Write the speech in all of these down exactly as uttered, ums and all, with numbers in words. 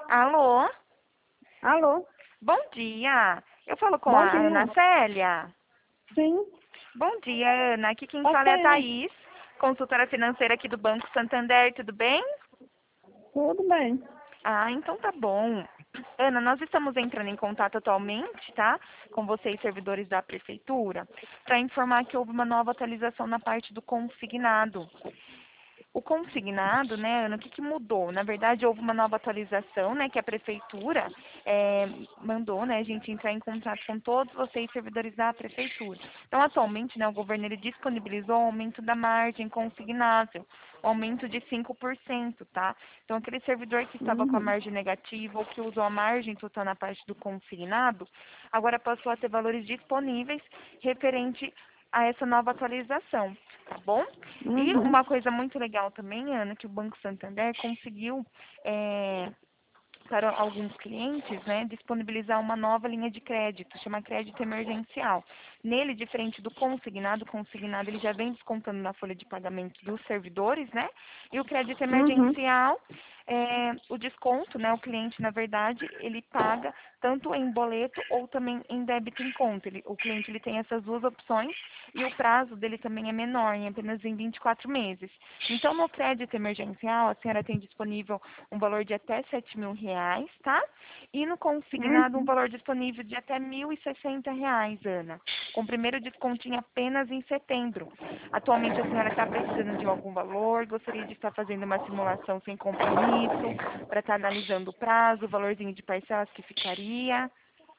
Alô? Alô? Bom dia. Eu falo com Bom a Ana dia. Célia. Sim, Bom dia, Ana. Aqui quem fala é a ok. Thaís, consultora financeira aqui do Banco Santander. Tudo bem? Tudo bem. Ah, então tá bom. Ana, nós estamos entrando em contato atualmente, tá? Com vocês, servidores da Prefeitura, para informar que houve uma nova atualização na parte do consignado. O consignado, né, Ana, o que, que mudou? Na verdade, houve uma nova atualização, né, que a prefeitura eh, mandou, né, a gente entrar em contato com todos vocês, servidores da prefeitura. Então, atualmente, né, o governo ele disponibilizou o aumento da margem consignável, o aumento de cinco por cento, tá? Então, aquele servidor que estava com a Uhum. margem negativa ou que usou a margem total na parte do consignado, agora passou a ter valores disponíveis referente a essa nova atualização, tá bom? E Uhum. uma coisa muito legal também, Ana, que o Banco Santander conseguiu, é, para alguns clientes, né, disponibilizar uma nova linha de crédito, chama crédito emergencial. Nele, diferente do consignado, o consignado ele já vem descontando na folha de pagamento dos servidores, né? E o crédito Uhum. emergencial, é, o desconto, né, o cliente, na verdade, ele paga tanto em boleto ou também em débito em conta. Ele, o cliente ele tem essas duas opções e o prazo dele também é menor, em apenas em vinte e quatro meses. Então, no crédito emergencial, a senhora tem disponível um valor de até sete mil reais, tá? E no consignado, um Uhum. valor disponível de até mil e sessenta reais, Ana. Com o primeiro descontinho apenas em setembro. Atualmente, a senhora está precisando de algum valor? Gostaria de estar fazendo uma simulação sem compromisso, para estar analisando o prazo, o valorzinho de parcelas que ficaria?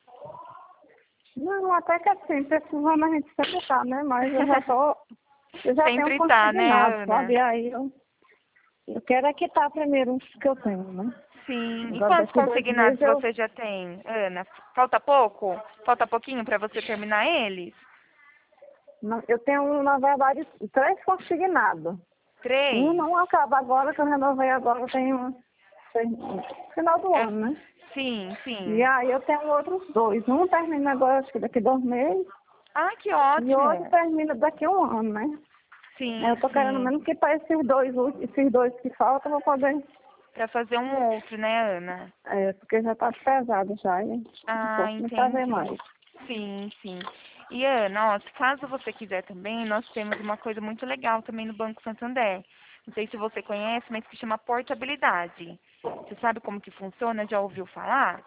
Não, até que assim, precisando a gente sempre tá, né? Mas eu já tô, eu já tenho Sempre tá, né, consignado, Ana? sabe? Aí eu, eu quero é quitar primeiro os que eu tenho, né? Sim. E Agora quantos daqui dois consignados meses eu. você já tem, Ana? Falta pouco? Falta pouquinho para você terminar eles? não- Eu tenho, na verdade, três consignados. Um Três? não acaba agora, que eu renovei agora, eu tenho tem- final do É, ano, né? sim, E sim. aí eu tenho outros dois. Um termina agora, acho que daqui dois meses. Ah, que E outro ótimo. termina daqui a um ano, né? Sim, Eu tô querendo sim. mesmo que para esses dois, ulti- esses dois que faltam, eu vou poder. Para fazer um outro, né, Ana? É, porque já tá pesado já, e não Ah, posso nem fazer entendi. mais. Sim, sim. E Ana, ó, caso você quiser também, nós temos uma coisa muito legal também no Banco Santander. Não sei se você conhece, mas que chama portabilidade. Você sabe como que funciona? Já ouviu falar?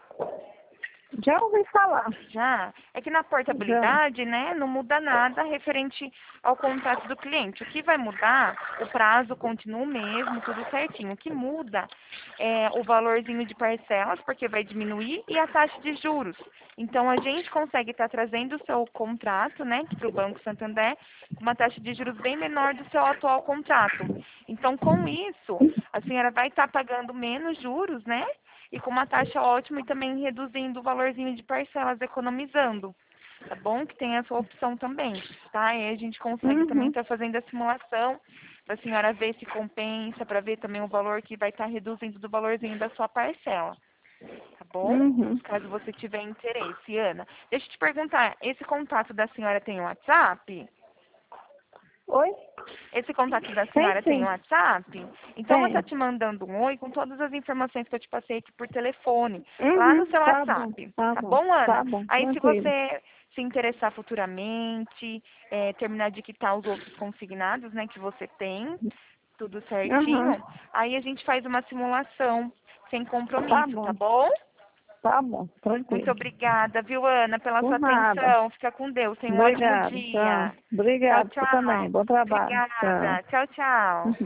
Já ouvi falar. Já. É que na Já. portabilidade, né, não muda nada referente ao contrato do cliente. O que vai mudar, o prazo continua o mesmo, tudo certinho. O que muda é o valorzinho de parcelas, porque vai diminuir, e a taxa de juros. Então, a gente consegue estar trazendo o seu contrato, né, para o Banco Santander, com uma taxa de juros bem menor do seu atual contrato. Então, com isso, a senhora vai estar pagando menos juros, né? E com uma taxa ótima e também reduzindo o valorzinho de parcelas, economizando. Tá bom? Que tem essa opção também, tá? E a gente consegue também Uhum. estar fazendo a simulação para a senhora ver se compensa, para ver também o valor que vai estar reduzindo do valorzinho da sua parcela. Tá bom? Uhum. Caso você tiver interesse, Ana. Deixa eu te perguntar, esse contato da senhora tem WhatsApp? Oi? Esse contato da Tem senhora tem sim. WhatsApp? Então, eu vou estar Tem. te mandando um oi com todas as informações que eu te passei aqui por telefone, lá no Uhum. seu Tá bom. WhatsApp. Tá Tá bom. bom, Ana? Tá bom. Aí, se Tranquilo. você se interessar futuramente, é, terminar de quitar os outros consignados, né, que você tem, tudo Uhum. certinho, aí a gente faz uma simulação sem Tá compromisso, tá bom. bom? Tá bom. Muito Tranquilo. obrigada, viu, Ana, pela sua Por nada. atenção. Fica com Deus. Tenha um ótimo Obrigado. Tchau. dia. Tchau, Obrigado. Você tchau. também. Bom trabalho. Tchau. Obrigada. Tchau, tchau.